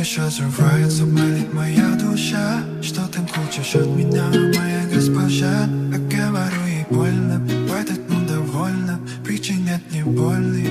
дышь разрывается, болит моя душа. Что ты хочешь от меня, моя госпожа? Я говорю ей больно, в этот мир довольно, причин нет, не больно.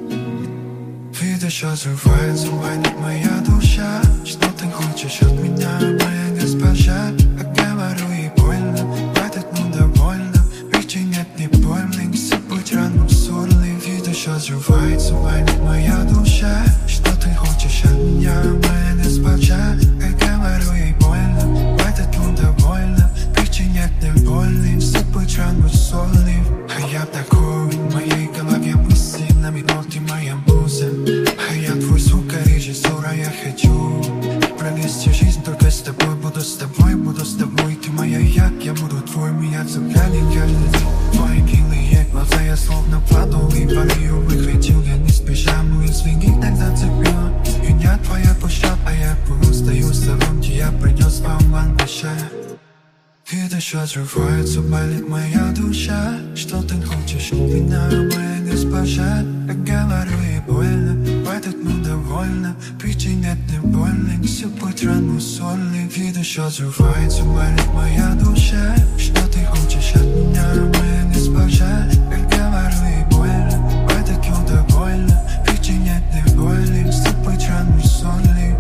Видишь, разрывается, болит моя душа. Что ты хочешь от меня, моя госпожа? Я говорю ей больно, в этот мир довольно, причин нет, не больно. Не забудь рану ссорный. Видишь, разрывается, болит моя душа. Что ты хочешь от меня, моя госпожа? Я говорю ей больно, в этот мир довольно, причин нет, не больно. Не забудь рану ссорный. А я такой, в моей голове мысли на минуты моя муза. А я твой сука, режиссер, а я хочу провести жизнь только с тобой. Буду с тобой, буду с тобой. Ты моя я буду твой. Меня цепляли каждый день твои милые глаза. Я словно падал и парию выхватил. Я не спешам, извини, тогда цепил. Меня твоя душа, а я устаю с тобой. Я принес вам ландыша. Видишь, разрывается, болит моя душа. Что ты хочешь от меня, моя госпожа? Я говорю ей больно, в этот мир довольно, причин нет, не больно. Не забудь рану ссорный. Видишь, разрывается, болит моя душа. Что ты хочешь от меня, моя госпожа? Я говорю ей больно, в этот мир довольно, причин нет, не больно. Не забудь рану ссорный.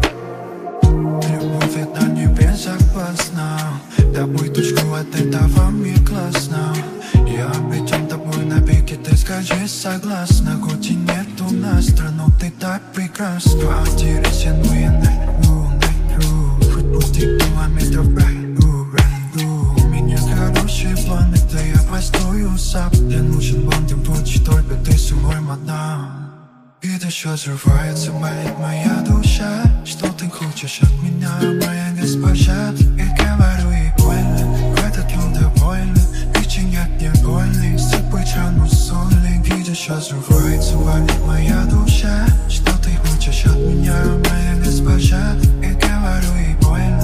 Любовь это не безопасно. Тобой точку от этого мне классно. Я обретен тобой навеки, ты скажи согласна. Хоть и нет у нас страну, ты так прекрасна. В квартире но я найду. Хоть пустых километров пройду. У меня хорошие планы, да я постою сам. Мне нужен блондин, будь только ты со мной, мадам. Видишь, разрывается, болит моя душа. Что ты хочешь от меня, моя госпожа? Я говорю ей больно, в этот мир довольно, причин нет, не больно. Забыть рану ссорный. Видишь, разрывается, болит моя душа. Что ты хочешь от меня, моя госпожа? Я говорю ей больно,